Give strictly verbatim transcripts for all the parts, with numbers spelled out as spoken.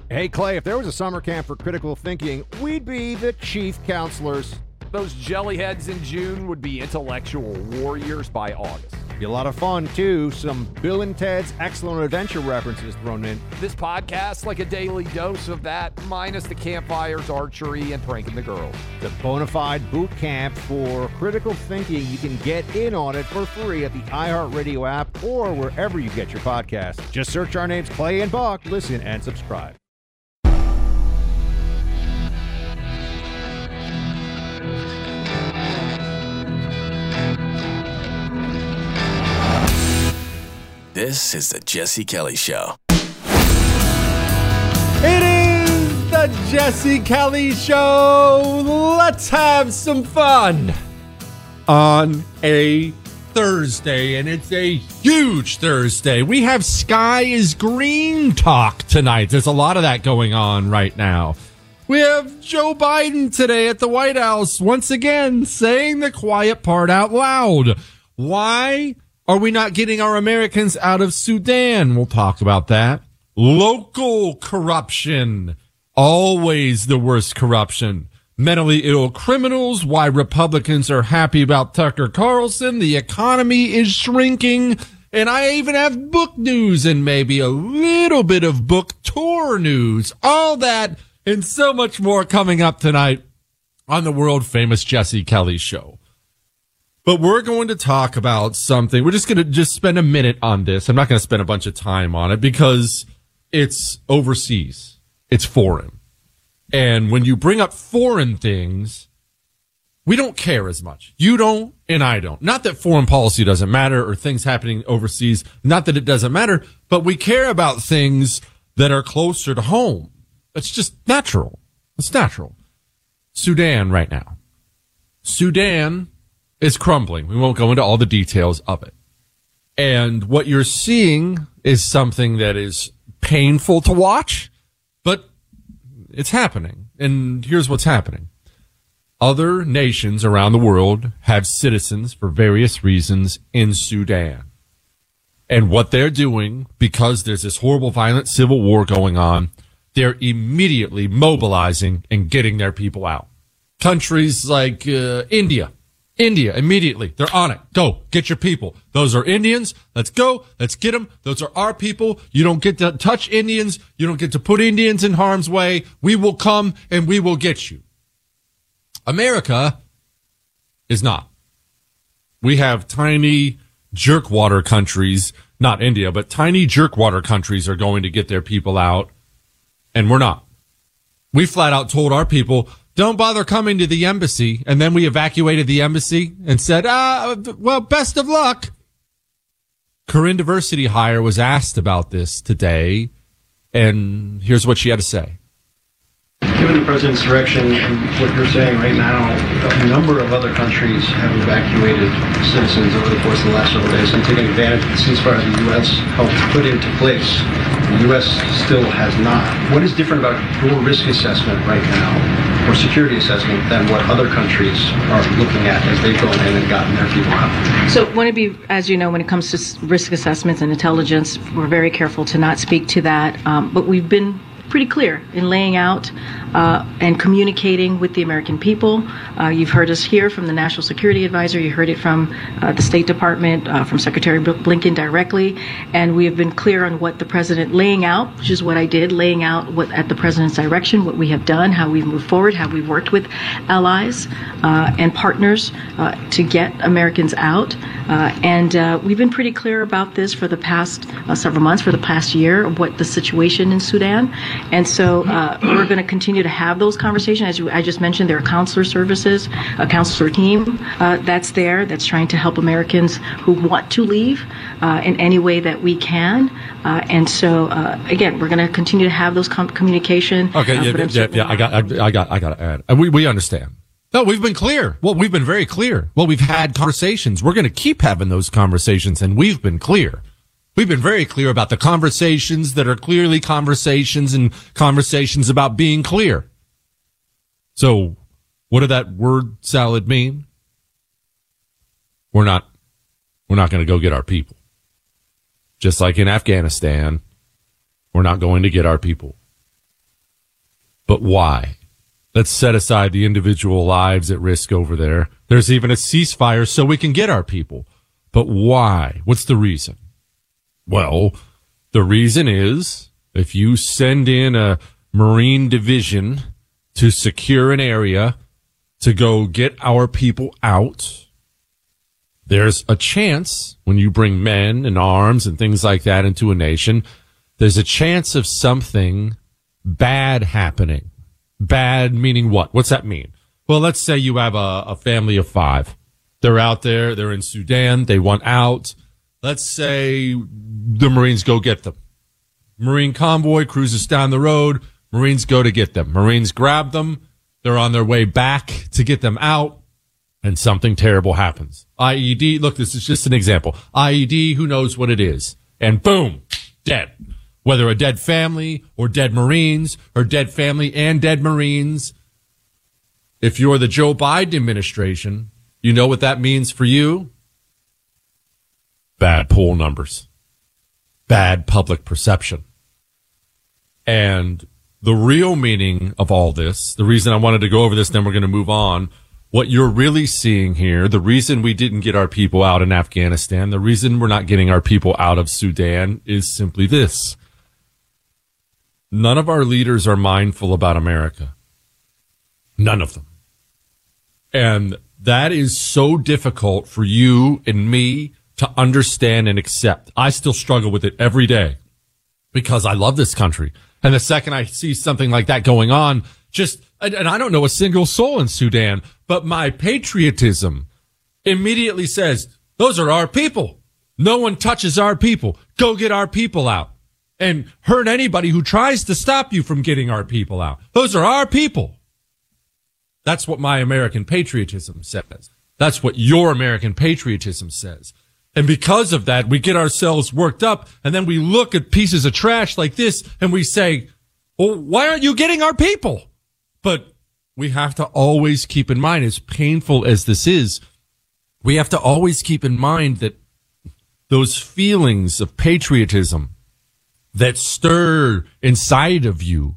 Hey, Clay, if there was a summer camp for critical thinking, we'd be the chief counselors. Those jellyheads in June would be intellectual warriors by August. Be a lot of fun, too. Some Bill and Ted's Excellent Adventure references thrown in. This podcast, like a daily dose of that, minus the campfires, archery, and pranking the girls. The bona fide boot camp for critical thinking. You can get in on it for free at the iHeartRadio app or wherever you get your podcasts. Just search our names, Clay and Buck. Listen and subscribe. This is the Jesse Kelly Show. It is the Jesse Kelly Show. Let's have some fun on a Thursday, and it's a huge Thursday. We have Sky is Green talk tonight. There's a lot of that going on right now. We have Joe Biden today at the White House, once again, saying the quiet part out loud. Why are we not getting our Americans out of Sudan? We'll talk about that. Local corruption, always the worst corruption. Mentally ill criminals, why Republicans are happy about Tucker Carlson. The economy is shrinking. And I even have book news and maybe a little bit of book tour news. All that and so much more coming up tonight on the world famous Jesse Kelly Show. But we're going to talk about something. We're just going to just spend a minute on this. I'm not going to spend a bunch of time on it because it's overseas. It's foreign. And when you bring up foreign things, we don't care as much. You don't, and I don't. Not that foreign policy doesn't matter or things happening overseas. Not that it doesn't matter, but we care about things that are closer to home. It's just natural. It's natural. Sudan right now. Sudan is crumbling. We won't go into all the details of it. And what you're seeing is something that is painful to watch, but it's happening. And here's what's happening. Other nations around the world have citizens for various reasons in Sudan. And what they're doing, because there's this horrible violent civil war going on, they're immediately mobilizing and getting their people out. Countries like uh, India. India, immediately. They're on it. Go. Get your people. Those are Indians. Let's go. Let's get them. Those are our people. You don't get to touch Indians. You don't get to put Indians in harm's way. We will come and we will get you. America is not. We have tiny jerkwater countries, not India, but tiny jerkwater countries are going to get their people out, and we're not. We flat out told our people, don't bother coming to the embassy. And then we evacuated the embassy and said, ah, well, best of luck. Corinne Diversity Hire was asked about this today, and here's what she had to say. Given the president's direction and what you're saying right now, a number of other countries have evacuated citizens over the course of the last several days and taken advantage of the ceasefire the U S helped put into place. The U S still has not. What is different about your risk assessment right now, or security assessment, than what other countries are looking at as they've gone in and gotten their people out? So want to be, as you know, when it comes to risk assessments and intelligence, we're very careful to not speak to that. Um, but we've been pretty clear in laying out uh, and communicating with the American people. Uh, you've heard us here from the National Security Advisor. You heard it from uh, the State Department, uh, from Secretary Blinken directly. And we have been clear on what the president laying out, which is what I did, laying out what at the president's direction, what we have done, how we've moved forward, how we've worked with allies uh, and partners uh, to get Americans out. Uh, and uh, we've been pretty clear about this for the past uh, several months, for the past year, what the situation in Sudan. And so uh, we're going to continue to have those conversations. As you, I just mentioned, there are counselor services, a counselor team uh, that's there that's trying to help Americans who want to leave uh, in any way that we can. Uh, and so, uh, again, we're going to continue to have those com- communication. Okay, uh, yeah, yeah, yeah, yeah, I got, I, I got, I got to add. Uh, we, we understand. No, we've been clear. Well, we've been very clear. Well, we've had conversations. We're going to keep having those conversations, and we've been clear. We've been very clear about the conversations that are clearly conversations and conversations about being clear. So what did that word salad mean? We're not, we're not going to go get our people. Just like in Afghanistan, we're not going to get our people. But why? Let's set aside the individual lives at risk over there. There's even a ceasefire so we can get our people. But why? What's the reason? Well, the reason is if you send in a Marine division to secure an area to go get our people out, there's a chance when you bring men and arms and things like that into a nation, there's a chance of something bad happening. Bad meaning what? What's that mean? Well, let's say you have a, a family of five. They're out there. They're in Sudan. They want out. Let's say the Marines go get them. Marine convoy cruises down the road. Marines go to get them. Marines grab them. They're on their way back to get them out, and something terrible happens. I E D, look, this is just an example. I E D, who knows what it is? And boom, dead. Whether a dead family or dead Marines or dead family and dead Marines. If you're the Joe Biden administration, you know what that means for you? Bad poll numbers. Bad public perception. And the real meaning of all this, the reason I wanted to go over this, then we're going to move on. What you're really seeing here, the reason we didn't get our people out in Afghanistan, the reason we're not getting our people out of Sudan is simply this. None of our leaders are mindful about America. None of them. And that is so difficult for you and me to understand and accept. I still struggle with it every day because I love this country. And the second I see something like that going on, just, and, and I don't know a single soul in Sudan, but my patriotism immediately says, those are our people. No one touches our people. Go get our people out. And hurt anybody who tries to stop you from getting our people out. Those are our people. That's what my American patriotism says. That's what your American patriotism says. And because of that, we get ourselves worked up, and then we look at pieces of trash like this, and we say, well, why aren't you getting our people? But we have to always keep in mind, as painful as this is, we have to always keep in mind that those feelings of patriotism that stir inside of you,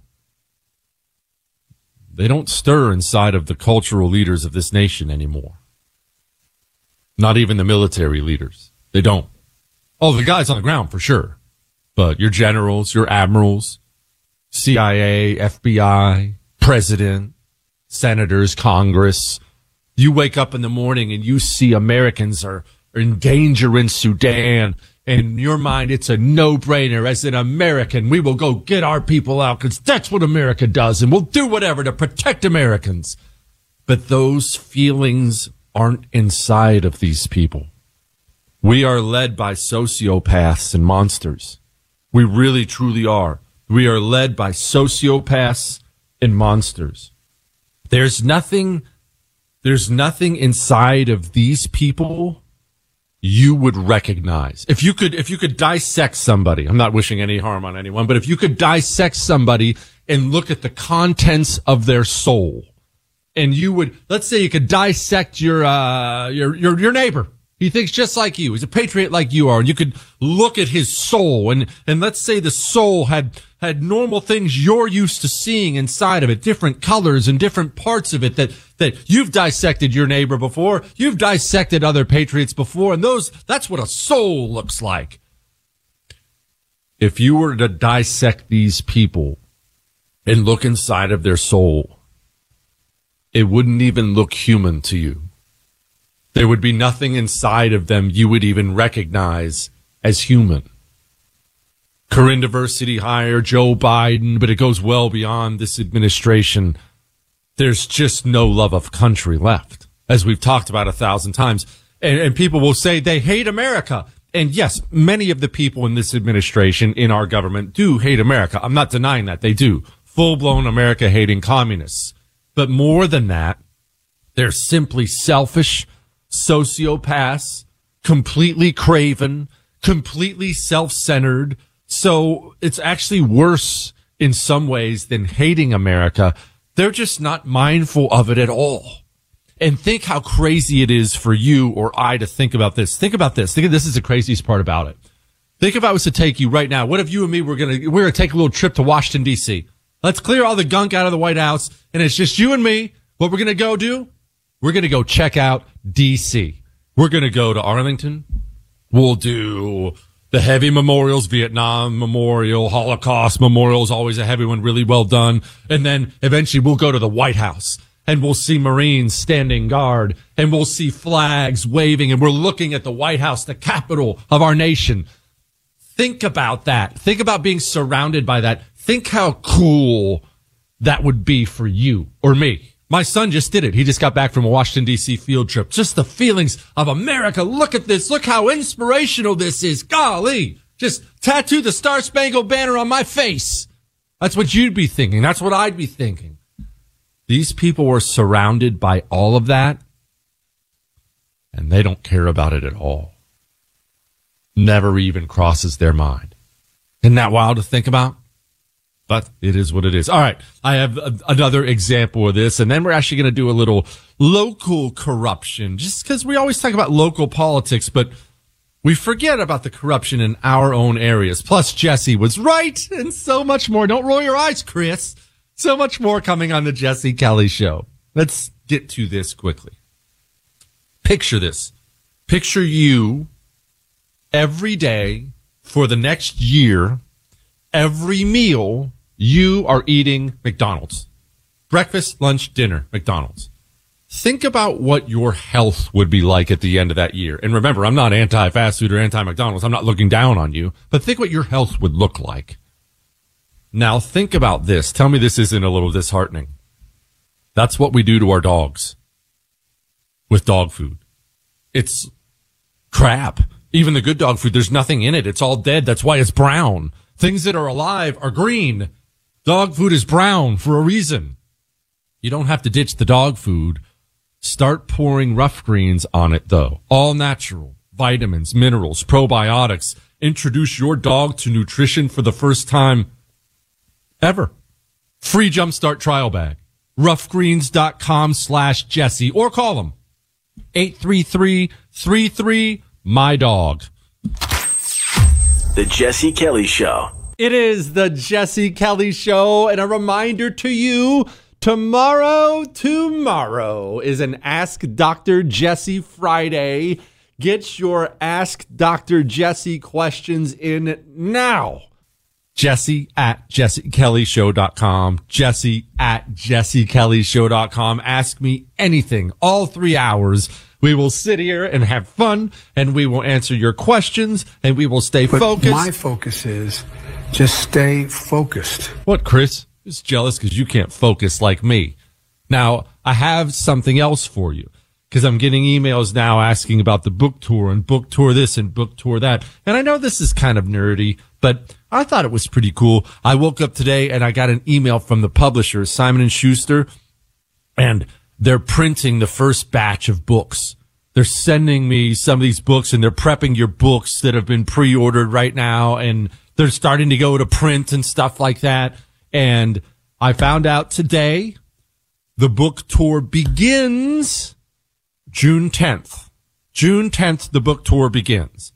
they don't stir inside of the cultural leaders of this nation anymore. Not even the military leaders. They don't. Oh, the guys on the ground for sure. But your generals, your admirals, C I A, F B I, president, senators, Congress. You wake up in the morning and you see Americans are, are in danger in Sudan. In your mind, it's a no-brainer. As an American, we will go get our people out because that's what America does, and we'll do whatever to protect Americans. But those feelings aren't inside of these people. We are led by sociopaths and monsters. We really, truly are. We are led by sociopaths and monsters. There's nothing, there's nothing inside of these people you would recognize. If you could, if you could dissect somebody, I'm not wishing any harm on anyone, but if you could dissect somebody and look at the contents of their soul, and you would, let's say you could dissect your, uh, your, your, your neighbor. He thinks just like you. He's a patriot like you are. And you could look at his soul, and, and let's say the soul had, had normal things you're used to seeing inside of it, different colors and different parts of it that, that you've dissected your neighbor before. You've dissected other patriots before, and those, that's what a soul looks like. If you were to dissect these people and look inside of their soul, it wouldn't even look human to you. There would be nothing inside of them you would even recognize as human. Corinne Diversity hire, Joe Biden, but it goes well beyond this administration. There's just no love of country left, as we've talked about a thousand times. And, and people will say they hate America. And yes, many of the people in this administration, in our government, do hate America. I'm not denying that. They do. Full-blown America-hating communists. But more than that, they're simply selfish sociopaths, completely craven, completely self-centered. So it's actually worse in some ways than hating America. They're just not mindful of it at all. And think how crazy it is for you or I to think about this. Think about this. Think of this is the craziest part about it. Think if I was to take you right now. What if you and me were going to, we're going to take a little trip to Washington, D C, Let's clear all the gunk out of the White House, and it's just you and me. What we're going to go do, we're going to go check out D C. We're going to go to Arlington. We'll do the heavy memorials, Vietnam Memorial, Holocaust Memorial is always a heavy one, really well done. And then eventually we'll go to the White House, and we'll see Marines standing guard, and we'll see flags waving, and we're looking at the White House, the capital of our nation. Think about that. Think about being surrounded by that. Think how cool that would be for you or me. My son just did it. He just got back from a Washington, D C field trip. Just the feelings of America. Look at this. Look how inspirational this is. Golly. Just tattoo the Star Spangled Banner on my face. That's what you'd be thinking. That's what I'd be thinking. These people were surrounded by all of that, and they don't care about it at all. Never even crosses their mind. Isn't that wild to think about? But it is what it is. All right. I have a, another example of this, and then we're actually going to do a little local corruption, just because we always talk about local politics, but we forget about the corruption in our own areas. Plus, Jesse was right, and so much more. Don't roll your eyes, Chris. So much more coming on the Jesse Kelly Show. Let's get to this quickly. Picture this. Picture you every day for the next year, every meal you are eating McDonald's. Breakfast, lunch, dinner, McDonald's. Think about what your health would be like at the end of that year. And remember, I'm not anti-fast food or anti-McDonald's. I'm not looking down on you. But think what your health would look like. Now think about this. Tell me this isn't a little disheartening. That's what we do to our dogs with dog food. It's crap. Even the good dog food, there's nothing in it. It's all dead. That's why it's brown. Things that are alive are green. Dog food is brown for a reason. You don't have to ditch the dog food. Start pouring Rough Greens on it, though. All natural. Vitamins, minerals, probiotics. Introduce your dog to nutrition for the first time ever. Free Jumpstart trial bag. roughgreens.com slash Jesse. Or call them. eight three three, three three, my dog. The Jesse Kelly Show. It is the Jesse Kelly Show, and a reminder to you, tomorrow, tomorrow is an Ask Doctor Jesse Friday. Get your Ask Doctor Jesse questions in now. Jesse at jesse kelly show dot com. Jesse at jesse kelly show dot com. Ask me anything, all three hours. We will sit here and have fun, and we will answer your questions, and we will stay but focused. My focus is just stay focused. What, Chris? Just jealous because you can't focus like me. Now, I have something else for you, because I'm getting emails now asking about the book tour and book tour this and book tour that. And I know this is kind of nerdy, but I thought it was pretty cool. I woke up today and I got an email from the publisher, Simon and Schuster, and they're printing the first batch of books. They're sending me some of these books, and they're prepping your books that have been pre-ordered right now, and they're starting to go to print and stuff like that. And I found out today the book tour begins June tenth. June tenth, the book tour begins.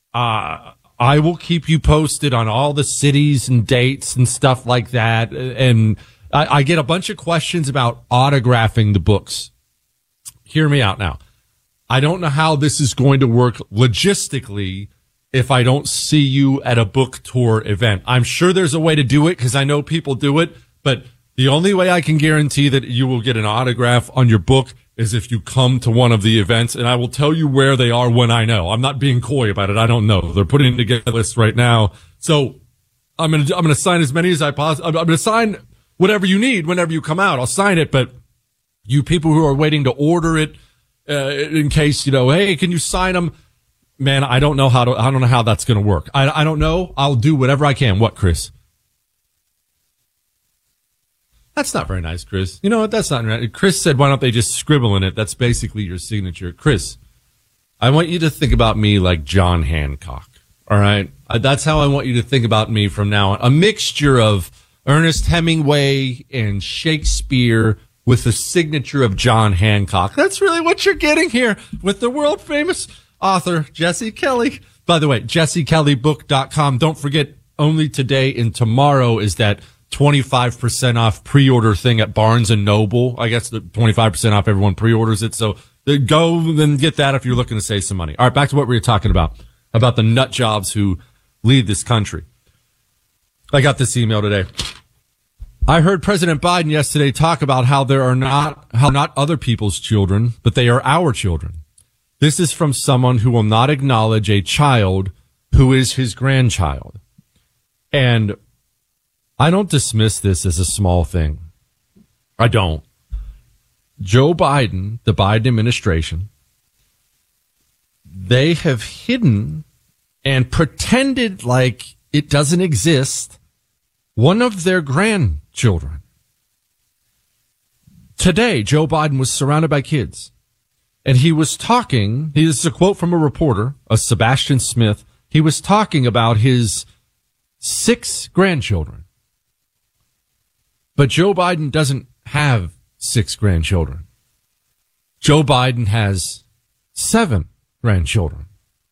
Uh, I will keep you posted on all the cities and dates and stuff like that. And I, I get a bunch of questions about autographing the books. Hear me out now. I don't know how this is going to work logistically if I don't see you at a book tour event. I'm sure there's a way to do it because I know people do it, but the only way I can guarantee that you will get an autograph on your book is if you come to one of the events, and I will tell you where they are when I know. I'm not being coy about it. I don't know. They're putting together a list right now. So I'm going to, I'm going to sign as many as I possibly, I'm going to sign whatever you need whenever you come out. I'll sign it, but you people who are waiting to order it, uh, in case, you know, hey, can you sign them? Man, I don't know how to, I don't know how that's going to work. I, I don't know. I'll do whatever I can. What, Chris? That's not very nice, Chris. You know what? That's not right. Chris said, why don't they just scribble in it? That's basically your signature. Chris, I want you to think about me like John Hancock. All right? Uh, that's how I want you to think about me from now on. A mixture of Ernest Hemingway and Shakespeare with the signature of John Hancock. That's really what you're getting here with the world famous author, Jesse Kelly. By the way, jesse kelly book dot com. Don't forget, only today and tomorrow is that twenty-five percent off pre-order thing at Barnes and Noble. I guess the twenty-five percent off everyone pre-orders it. So go and get that if you're looking to save some money. All right, back to what we were talking about, about the nut jobs who lead this country. I got this email today. I heard President Biden yesterday talk about how there are not, how not other people's children, but they are our children. This is from someone who will not acknowledge a child who is his grandchild. And I don't dismiss this as a small thing. I don't. Joe Biden, the Biden administration, they have hidden and pretended like it doesn't exist one of their grandchildren. Today, Joe Biden was surrounded by kids, and he was talking, this is a quote from a reporter, a Sebastian Smith. He was talking about his six grandchildren. But Joe Biden doesn't have six grandchildren. Joe Biden has seven grandchildren.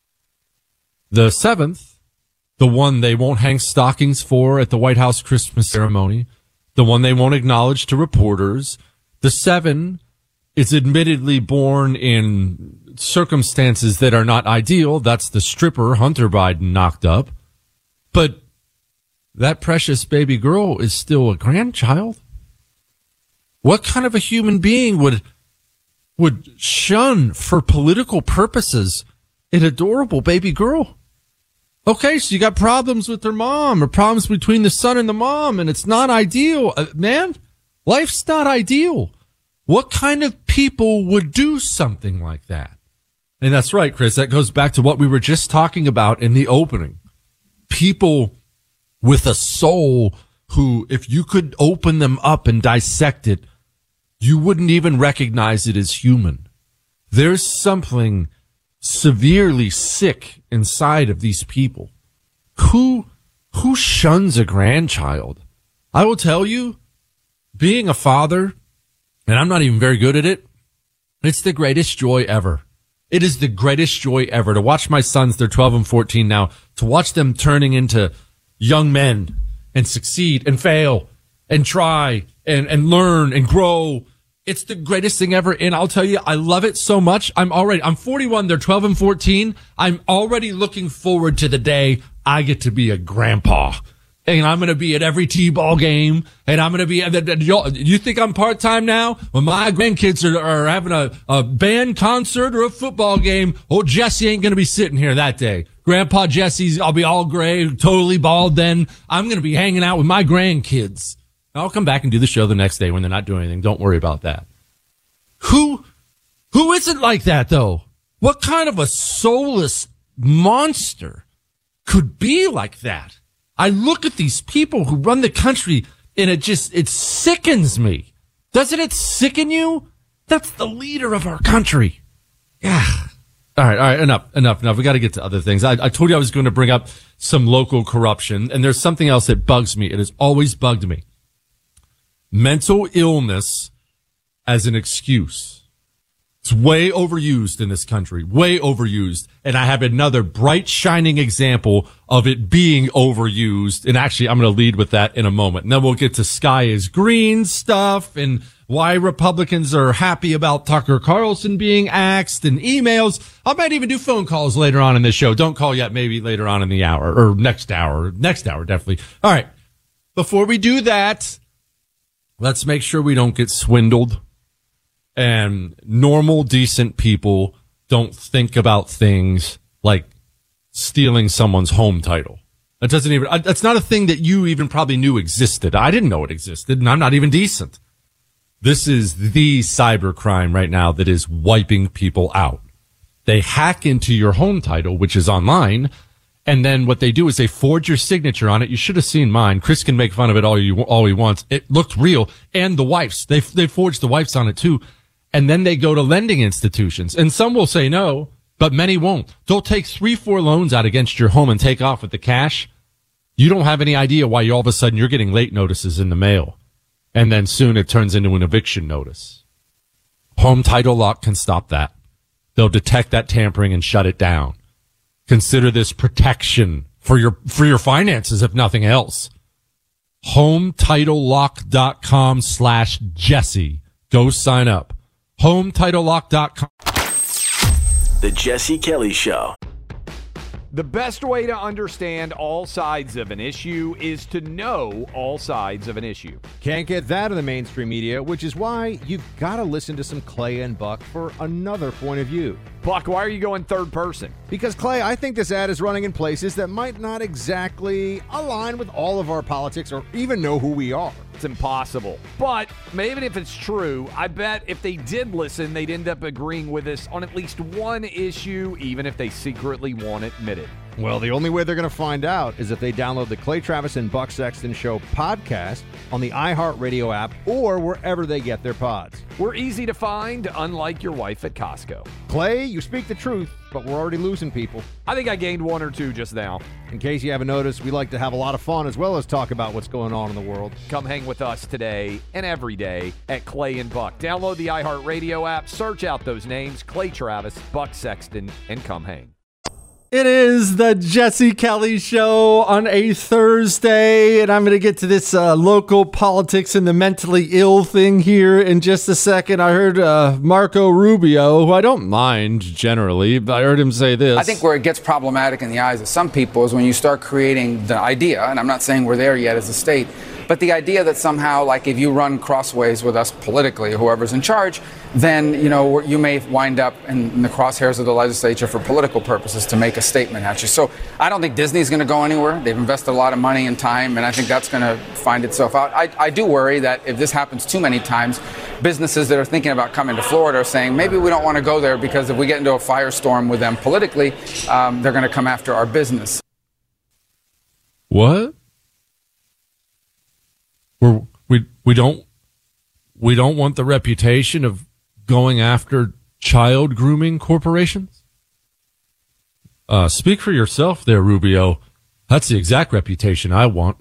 The seventh, the one they won't hang stockings for at the White House Christmas ceremony, the one they won't acknowledge to reporters, the seven is admittedly born in circumstances that are not ideal. That's the stripper Hunter Biden knocked up. But that precious baby girl is still a grandchild. What kind of a human being would would shun for political purposes an adorable baby girl? Okay, so you got problems with their mom or problems between the son and the mom, and it's not ideal. Uh, man, life's not ideal. What kind of people would do something like that? And that's right, Chris. That goes back to what we were just talking about in the opening. People with a soul who, if you could open them up and dissect it, you wouldn't even recognize it as human. There's something severely sick inside of these people. Who, who shuns a grandchild? I will tell you, being a father, and I'm not even very good at it, it's the greatest joy ever. It is the greatest joy ever to watch my sons, they're twelve and fourteen now, to watch them turning into young men and succeed and fail and try and, and learn and grow. It's the greatest thing ever. And I'll tell you, I love it so much. I'm already, I'm forty-one. They're twelve and fourteen. I'm already looking forward to the day I get to be a grandpa. And I'm going to be at every T-ball game. And I'm going to be, you think I'm part-time now? When my grandkids are, are having a, a band concert or a football game, oh, Jesse ain't going to be sitting here that day. Grandpa Jesse's, I'll be all gray, totally bald then. I'm going to be hanging out with my grandkids. I'll come back and do the show the next day when they're not doing anything. Don't worry about that. Who, who isn't like that though? What kind of a soulless monster could be like that? I look at these people who run the country and it just, it sickens me. Doesn't it sicken you? That's the leader of our country. Yeah. All right. All right. Enough, enough, enough. We got to get to other things. I, I told you I was going to bring up some local corruption, and there's something else that bugs me. It has always bugged me. Mental illness as an excuse. It's way overused in this country, way overused. And I have another bright, shining example of it being overused. And actually, I'm going to lead with that in a moment. And then we'll get to Sky is Green stuff and why Republicans are happy about Tucker Carlson being axed and emails. I might even do phone calls later on in this show. Don't call yet, maybe later on in the hour or next hour, next hour, definitely. All right. Before we do that, let's make sure we don't get swindled. And normal, decent people don't think about things like stealing someone's home title. That doesn't even, that's not a thing that you even probably knew existed. I didn't know it existed, and I'm not even decent. This is the cybercrime right now that is wiping people out. They hack into your home title, which is online, and then what they do is they forge your signature on it. You should have seen mine. Chris can make fun of it all you all he wants. It looked real, and the wife's. They they forged the wife's on it too. And then they go to lending institutions. And some will say no, but many won't. They'll take three, four loans out against your home and take off with the cash. You don't have any idea why you all of a sudden you're getting late notices in the mail. And then soon it turns into an eviction notice. Home Title Lock can stop that. They'll detect that tampering and shut it down. Consider this protection for your, for your finances, if nothing else. home title lock dot com slash Jesse. Go sign up. home title lock dot com. The Jesse Kelly Show. The best way to understand all sides of an issue is to know all sides of an issue. Can't get that in the mainstream media, which is why you've got to listen to some Clay and Buck for another point of view. Buck, why are you going third person? Because, Clay, I think this ad is running in places that might not exactly align with all of our politics or even know who we are. It's impossible. But even if it's true, I bet if they did listen, they'd end up agreeing with us on at least one issue, even if they secretly won't admit it. Well, the only way they're going to find out is if they download the Clay Travis and Buck Sexton Show podcast on the iHeartRadio app or wherever they get their pods. We're easy to find, unlike your wife at Costco. Clay, you speak the truth, but we're already losing people. I think I gained one or two just now. In case you haven't noticed, we like to have a lot of fun as well as talk about what's going on in the world. Come hang with us today and every day at Clay and Buck. Download the iHeartRadio app, search out those names, Clay Travis, Buck Sexton, and come hang. It is the Jesse Kelly Show on a Thursday, and I'm going to get to this uh, local politics and the mentally ill thing here in just a second. I heard uh, Marco Rubio, who I don't mind generally, but I heard him say this. I think where it gets problematic in the eyes of some people is when you start creating the idea, and I'm not saying we're there yet as a state, but the idea that somehow, like, if you run crossways with us politically, whoever's in charge, then, you know, you may wind up in, in the crosshairs of the legislature for political purposes to make a statement at you. So I don't think Disney's going to go anywhere. They've invested a lot of money and time, and I think that's going to find itself out. I, I do worry that if this happens too many times, businesses that are thinking about coming to Florida are saying, maybe we don't want to go there because if we get into a firestorm with them politically, um, they're going to come after our business. What? We're, we we don't we don't want the reputation of going after child grooming corporations? Uh, speak for yourself there, Rubio. That's the exact reputation I want.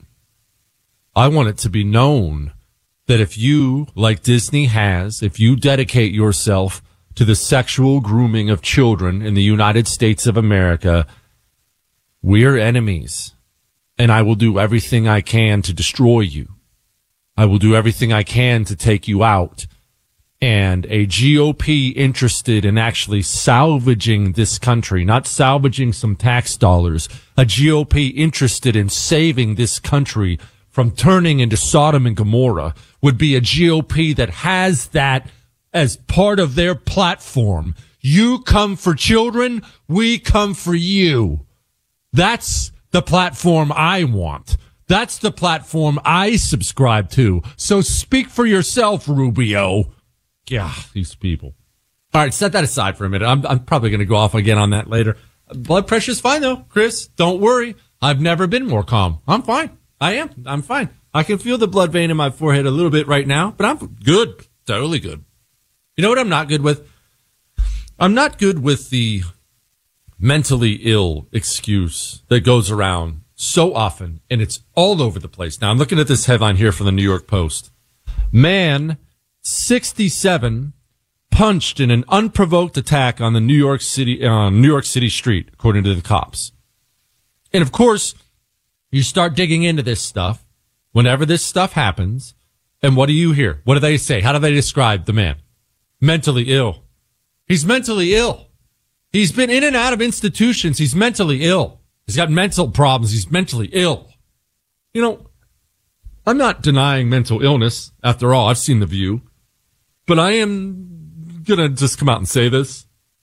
I want it to be known that if you, like Disney has, if you dedicate yourself to the sexual grooming of children in the United States of America, we're enemies, and I will do everything I can to destroy you. I will do everything I can to take you out. And a G O P interested in actually salvaging this country, not salvaging some tax dollars, a G O P interested in saving this country from turning into Sodom and Gomorrah would be a G O P that has that as part of their platform. You come for children, we come for you. That's the platform I want. That's the platform I subscribe to. So speak for yourself, Rubio. Yeah, these people. All right, set that aside for a minute. I'm, I'm probably going to go off again on that later. Blood pressure's fine, though, Chris. Don't worry. I've never been more calm. I'm fine. I am. I'm fine. I can feel the blood vein in my forehead a little bit right now, but I'm good. Totally good. You know what I'm not good with? I'm not good with the mentally ill excuse that goes around so often, and it's all over the place. Now, I'm looking at this headline here from the New York Post. Man, sixty-seven, punched in an unprovoked attack on the New York City, uh, New York City street, according to the cops. And of course, you start digging into this stuff whenever this stuff happens. And what do you hear? What do they say? How do they describe the man? Mentally ill. He's mentally ill. He's been in and out of institutions. He's mentally ill. He's got mental problems. He's mentally ill. You know, I'm not denying mental illness. After all, I've seen The View. But I am going to just come out and say this.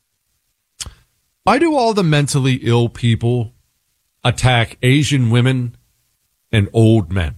Why do all the mentally ill people attack Asian women and old men?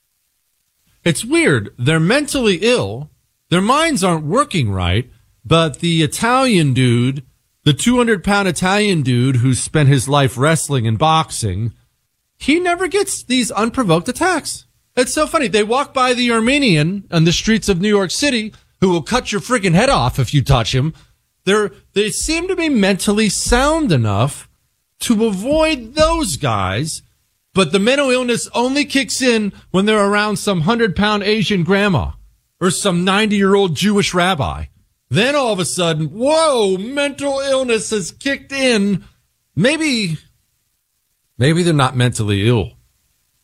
It's weird. They're mentally ill. Their minds aren't working right. But the Italian dude, the two hundred pound Italian dude who spent his life wrestling and boxing, he never gets these unprovoked attacks. It's so funny. They walk by the Armenian on the streets of New York City who will cut your freaking head off if you touch him. They're, they seem to be mentally sound enough to avoid those guys, but the mental illness only kicks in when they're around some hundred pound Asian grandma or some ninety year old Jewish rabbi. Then all of a sudden, whoa, mental illness has kicked in. Maybe, maybe they're not mentally ill.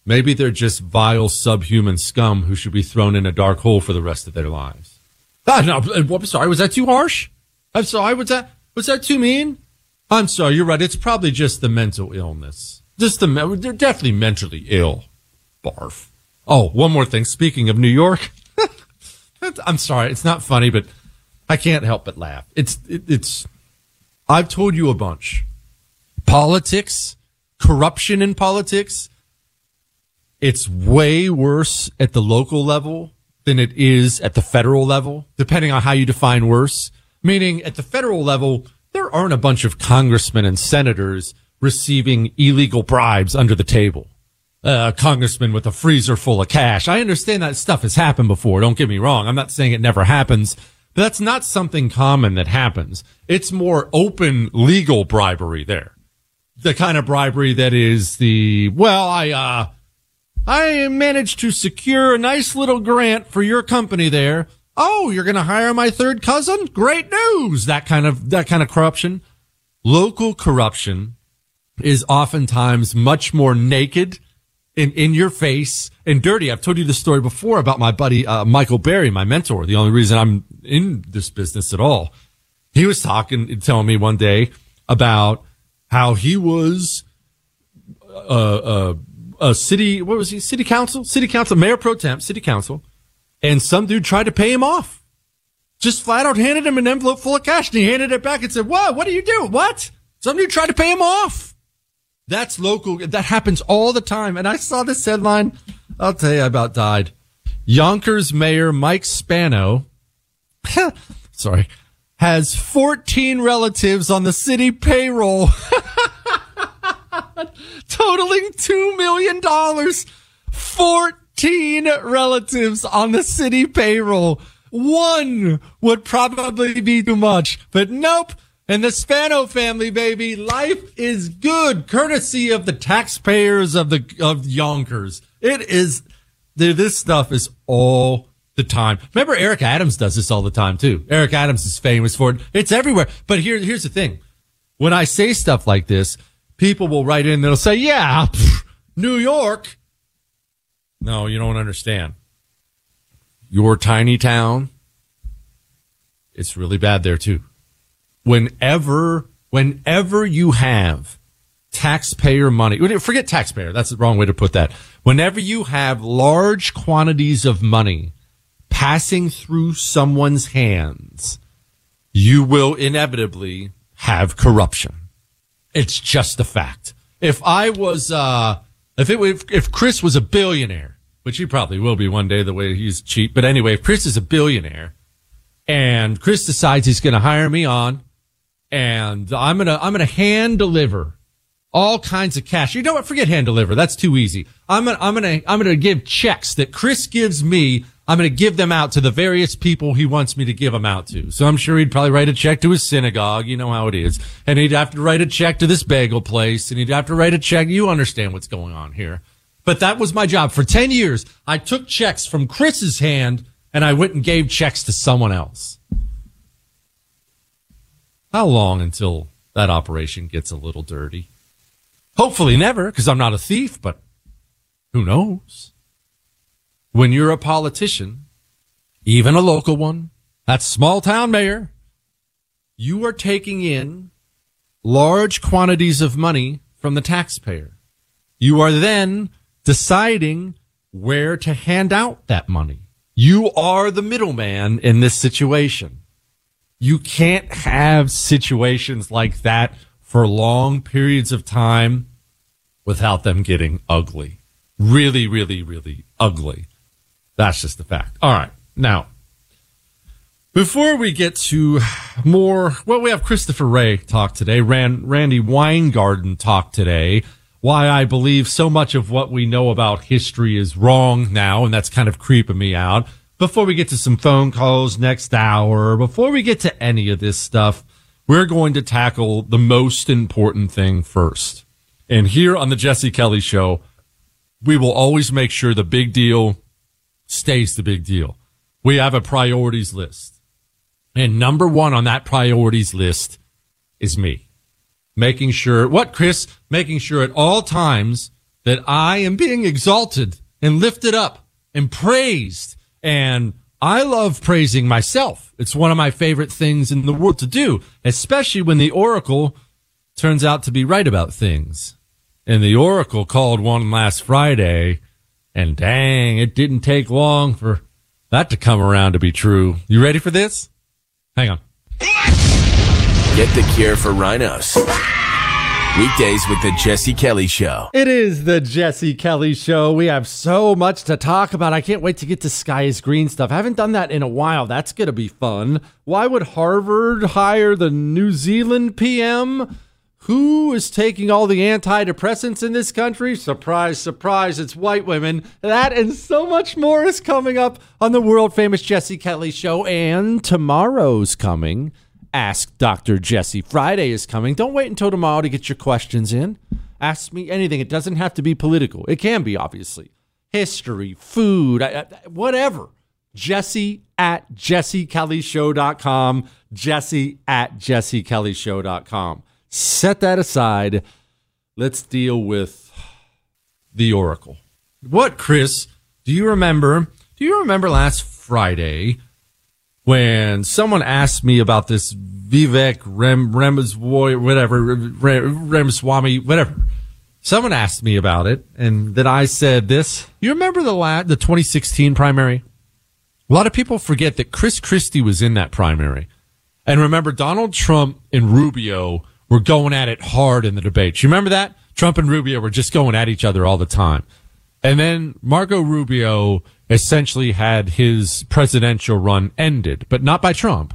Maybe they're just vile subhuman scum who should be thrown in a dark hole for the rest of their lives. Ah, no, I'm sorry. Was that too harsh? I'm sorry. Was that was that too mean? I'm sorry. You're right. It's probably just the mental illness. Just the they're definitely mentally ill. Barf. Oh, one more thing. Speaking of New York, I'm sorry. It's not funny, but I can't help but laugh. It's it, it's. I've told you a bunch. Politics, corruption in politics. It's way worse at the local level than it is at the federal level, depending on how you define worse. Meaning at the federal level, there aren't a bunch of congressmen and senators receiving illegal bribes under the table. Uh, a congressman with a freezer full of cash. I understand that stuff has happened before. Don't get me wrong. I'm not saying it never happens, but that's not something common that happens. It's more open legal bribery there. The kind of bribery that is the, well, I, uh, I managed to secure a nice little grant for your company there. Oh, you're going to hire my third cousin? Great news. That kind of, that kind of corruption. Local corruption is oftentimes much more naked, in, in your face, and dirty. I've told you this story before about my buddy, uh, Michael Berry, my mentor. The only reason I'm in this business at all. He was talking, telling me one day about how he was, uh, uh, a city, what was he? City council, city council, mayor pro temp, city council. And some dude tried to pay him off. Just flat out handed him an envelope full of cash, and he handed it back and said, what? What do you do? What? Some dude tried to pay him off. That's local. That happens all the time. And I saw this headline. I'll tell you, I about died. Yonkers Mayor Mike Spano, sorry, has fourteen relatives on the city payroll. Totaling two million dollars. fourteen relatives on the city payroll. One would probably be too much, but nope. And the Spano family, baby, life is good, courtesy of the taxpayers of the of Yonkers. It is, this stuff is all the time. Remember, Eric Adams does this all the time too. Eric Adams is famous for it. It's everywhere. But here, here's the thing: when I say stuff like this, people will write in and they'll say, "Yeah, pff, New York." No, you don't understand. Your tiny town, it's really bad there too. Whenever, whenever you have taxpayer money, forget taxpayer, that's the wrong way to put that. Whenever you have large quantities of money passing through someone's hands, you will inevitably have corruption. It's just a fact. If I was, uh, if it, if, if Chris was a billionaire, which he probably will be one day the way he's cheap, but anyway, if Chris is a billionaire and Chris decides he's going to hire me on, and I'm going to, I'm going to hand deliver all kinds of cash. You know what? Forget hand deliver. That's too easy. I'm going to, I'm going to, I'm going to give checks that Chris gives me. I'm going to give them out to the various people he wants me to give them out to. So I'm sure he'd probably write a check to his synagogue. You know how it is. And he'd have to write a check to this bagel place, and he'd have to write a check. You understand what's going on here. But that was my job. For ten years, I took checks from Chris's hand, and I went and gave checks to someone else. How long until that operation gets a little dirty? Hopefully never, because I'm not a thief, but who knows? When you're a politician, even a local one, that small town mayor, you are taking in large quantities of money from the taxpayer. You are then deciding where to hand out that money. You are the middleman in this situation. You can't have situations like that for long periods of time without them getting ugly. Really, really, really ugly. That's just the fact. All right. Now, before we get to more, well, we have Christopher Wray talk today. Rand, Randy Weingarten talk today. Why I believe so much of what we know about history is wrong now, and that's kind of creeping me out. Before we get to some phone calls next hour, before we get to any of this stuff, we're going to tackle the most important thing first. And here on the Jesse Kelly Show, we will always make sure the big deal stays the big deal. We have a priorities list. And number one on that priorities list is me. Making sure, what, Chris? Making sure at all times that I am being exalted and lifted up and praised. And I love praising myself. It's one of my favorite things in the world to do, especially when the Oracle turns out to be right about things. And the Oracle called one last Friday, and dang, it didn't take long for that to come around to be true. You ready for this? Hang on. Get the cure for rhinos. Weekdays with the Jesse Kelly Show. It is the Jesse Kelly Show. We have so much to talk about. I can't wait to get to Sky is Green stuff. I haven't done that in a while. That's going to be fun. Why would Harvard hire the New Zealand P M? Who is taking all the antidepressants in this country? Surprise, surprise, it's white women. That and so much more is coming up on the world-famous Jesse Kelly Show. And tomorrow's coming. Ask Doctor Jesse Friday is coming. Don't wait until tomorrow to get your questions in. Ask me anything. It doesn't have to be political. It can be, obviously. History, food, whatever. Jesse at jesse kelly show dot com. Jesse at jesse kelly show dot com. Set that aside. Let's deal with the Oracle. What, Chris, do you remember? Do you remember last Friday when someone asked me about this Vivek Rem, Ramaswamy, whatever, Rem, Ramaswamy, whatever. Someone asked me about it, and then I said this. You remember the la- the twenty sixteen primary? A lot of people forget that Chris Christie was in that primary. And remember, Donald Trump and Rubio were going at it hard in the debates. You remember that? Trump and Rubio were just going at each other all the time. And then Marco Rubio essentially had his presidential run ended, but not by Trump,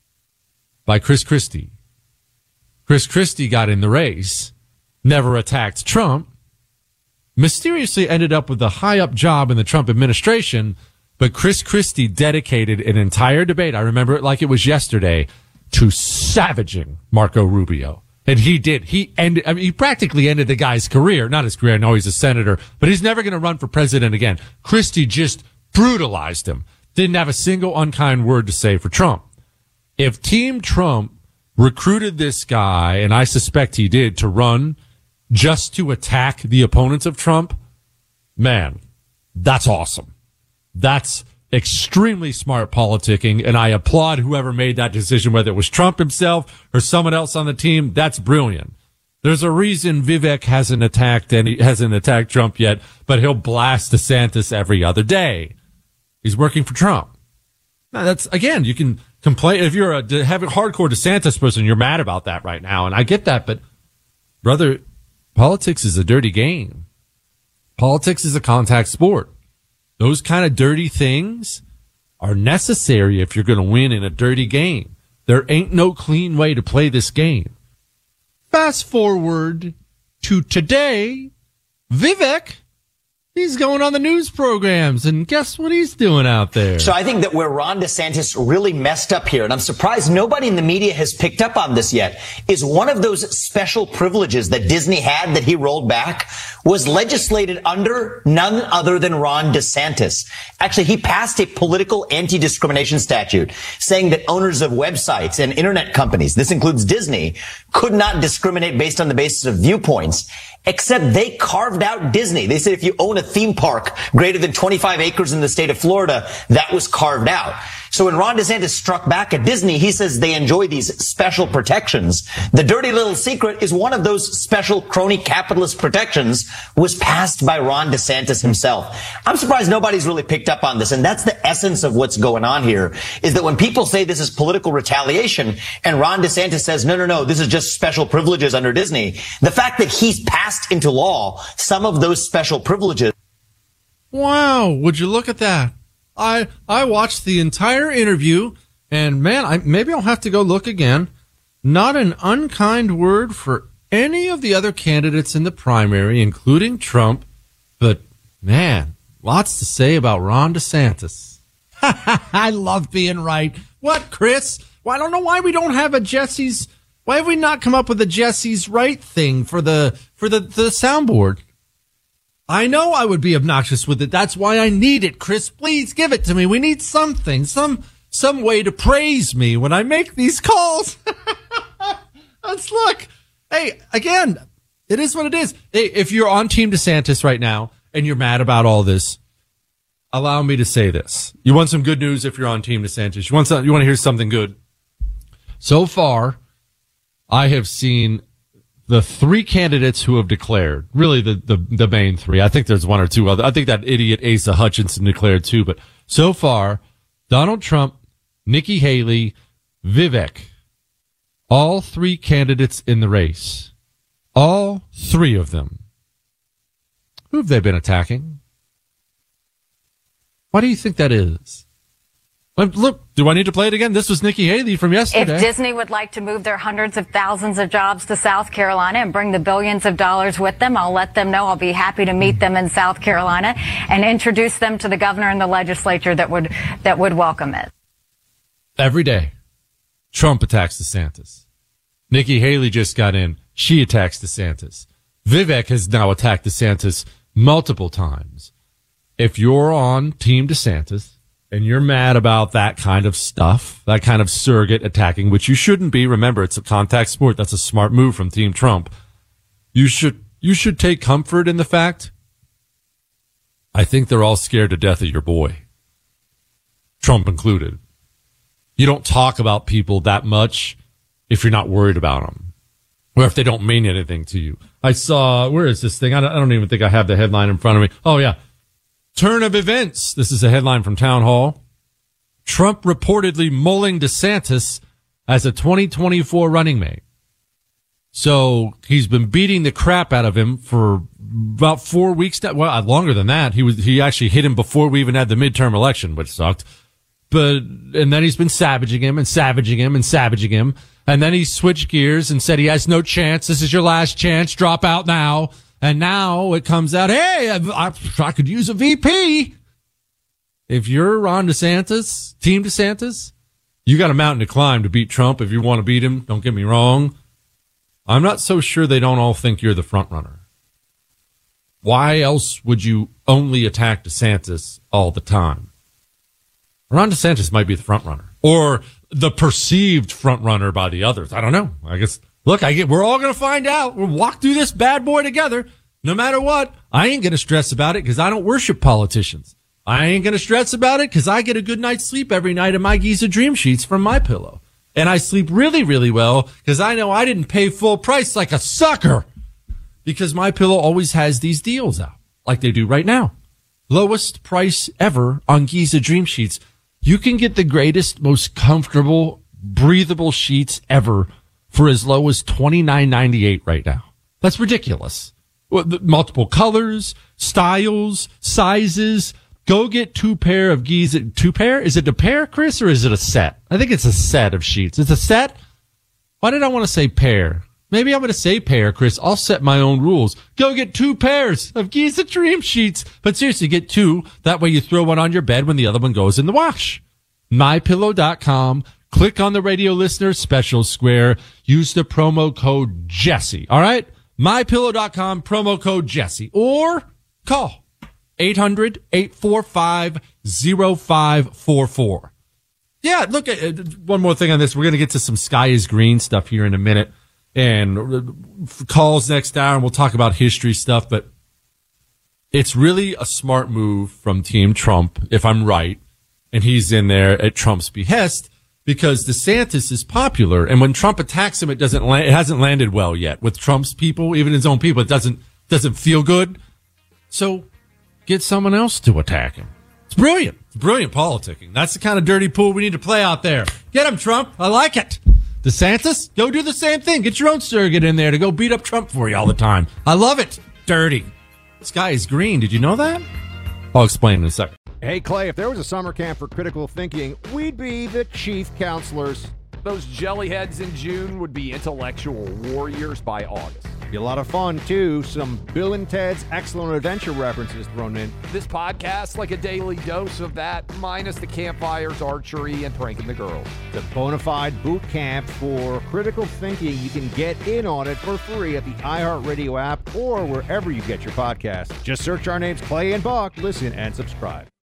by Chris Christie. Chris Christie got in the race, never attacked Trump, mysteriously ended up with a high-up job in the Trump administration, but Chris Christie dedicated an entire debate, I remember it like it was yesterday, to savaging Marco Rubio. And he did. He ended, I mean, he practically ended the guy's career. Not his career. I know he's a senator, but he's never going to run for president again. Christie just brutalized him. Didn't have a single unkind word to say for Trump. If Team Trump recruited this guy, and I suspect he did, to run just to attack the opponents of Trump, man, that's awesome. That's extremely smart politicking, and I applaud whoever made that decision, whether it was Trump himself or someone else on the team. That's brilliant. There's a reason Vivek hasn't attacked and he hasn't attacked Trump yet, but he'll blast DeSantis every other day. He's working for Trump. Now, that's, again, you can complain if you're a having hardcore DeSantis person, you're mad about that right now, and I get that, but brother, politics is a dirty game. Politics is a contact sport. Those kind of dirty things are necessary if you're going to win in a dirty game. There ain't no clean way to play this game. Fast forward to today, Vivek, he's going on the news programs, and guess what he's doing out there? So I think that where Ron DeSantis really messed up here, and I'm surprised nobody in the media has picked up on this yet, is one of those special privileges that Disney had that he rolled back was legislated under none other than Ron DeSantis. Actually, he passed a political anti-discrimination statute saying that owners of websites and internet companies, this includes Disney, could not discriminate based on the basis of viewpoints. Except they carved out Disney. They said if you own a theme park greater than twenty-five acres in the state of Florida, that was carved out. So when Ron DeSantis struck back at Disney, he says they enjoy these special protections. The dirty little secret is one of those special crony capitalist protections was passed by Ron DeSantis himself. I'm surprised nobody's really picked up on this. And that's the essence of what's going on here, is that when people say this is political retaliation and Ron DeSantis says, no, no, no, this is just special privileges under Disney, the fact that he's passed into law some of those special privileges. Wow, would you look at that? I I watched the entire interview, and man, I maybe I'll have to go look again. Not an unkind word for any of the other candidates in the primary, including Trump, but man, lots to say about Ron DeSantis. I love being right. What, Chris? Well, I don't know why we don't have a Jesse's. Why have we not come up with a Jesse's right thing for the for the, the soundboard? I know I would be obnoxious with it. That's why I need it, Chris. Please give it to me. We need something, some some way to praise me when I make these calls. Let's look. Hey, again, It is what it is. Hey, if you're on Team DeSantis right now and you're mad about all this, allow me to say this. You want some good news if you're on Team DeSantis. You want some, you want to hear something good. So far, I have seen the three candidates who have declared, really the, the, the main three. I think there's one or two other. I think that idiot Asa Hutchinson declared too, but so far, Donald Trump, Nikki Haley, Vivek, all three candidates in the race, all three of them. Who have they been attacking? Why do you think that is? Look, do I need to play it again? This was Nikki Haley from yesterday. If Disney would like to move their hundreds of thousands of jobs to South Carolina and bring the billions of dollars with them, I'll let them know. I'll be happy to meet them in South Carolina and introduce them to the governor and the legislature that would that would welcome it. Every day, Trump attacks DeSantis. Nikki Haley just got in. She attacks DeSantis. Vivek has now attacked DeSantis multiple times. If you're on Team DeSantis, and you're mad about that kind of stuff, that kind of surrogate attacking, which you shouldn't be. Remember, it's a contact sport. That's a smart move from Team Trump. You should, you should take comfort in the fact, I think they're all scared to death of your boy. Trump included. You don't talk about people that much if you're not worried about them, or if they don't mean anything to you. I saw, where is this thing? I don't, I don't even think I have the headline in front of me. Oh, yeah. Turn of events. This is a headline from Town Hall. Trump reportedly mulling DeSantis as a twenty twenty-four running mate. So he's been beating the crap out of him for about four weeks. Well, longer than that. He was, he actually hit him before we even had the midterm election, which sucked. But, and then he's been savaging him and savaging him and savaging him. And then he switched gears and said he has no chance. This is your last chance. Drop out now. And now it comes out, hey, I, I could use a V P. If you're Ron DeSantis, Team DeSantis, you got a mountain to climb to beat Trump if you want to beat him. Don't get me wrong. I'm not so sure they don't all think you're the front runner. Why else would you only attack DeSantis all the time? Ron DeSantis might be the front runner, or the perceived front runner by the others. I don't know. I guess. Look, I get, we're all going to find out. We'll walk through this bad boy together. No matter what, I ain't going to stress about it because I don't worship politicians. I ain't going to stress about it because I get a good night's sleep every night in my Giza Dream Sheets from MyPillow. And I sleep really, really well because I know I didn't pay full price like a sucker, because MyPillow always has these deals out like they do right now. Lowest price ever on Giza Dream Sheets. You can get the greatest, most comfortable, breathable sheets ever for as low as twenty-nine ninety-eight right now. That's ridiculous. Well, the multiple colors, styles, sizes. Go get two pair of Giza. Two pair? Is it a pair, Chris, or is it a set? I think it's a set of sheets. It's a set? Why did I want to say pair? Maybe I'm going to say pair, Chris. I'll set my own rules. Go get two pairs of Giza Dream Sheets. But seriously, get two. That way you throw one on your bed when the other one goes in the wash. my pillow dot com. Click on the radio listener special square. Use the promo code Jesse. All right? my pillow dot com, promo code Jesse. Or call eight hundred, eight four five, zero five four four. Yeah, look, at one more thing on this. We're going to get to some Sky is Green stuff here in a minute. And calls next hour, and we'll talk about history stuff. But it's really a smart move from Team Trump, if I'm right. And he's in there at Trump's behest, because DeSantis is popular, and when Trump attacks him, it doesn't land, it hasn't landed well yet with Trump's people, even his own people. It doesn't doesn't feel good. So get someone else to attack him. It's brilliant. It's brilliant politicking. That's the kind of dirty pool we need to play out there. Get him, Trump. I like it. DeSantis, go do the same thing. Get your own surrogate in there to go beat up Trump for you all the time. I love it. Dirty. Sky is green. Did you know that? I'll explain in a second. Hey, Clay, if there was a summer camp for critical thinking, we'd be the chief counselors. Those jellyheads in June would be intellectual warriors by August. Be a lot of fun, too. Some Bill and Ted's Excellent Adventure references thrown in. This podcast, like a daily dose of that, minus the campfires, archery, and pranking the girls. The bona fide boot camp for critical thinking. You can get in on it for free at the iHeartRadio app or wherever you get your podcasts. Just search our names, Clay and Buck. Listen and subscribe.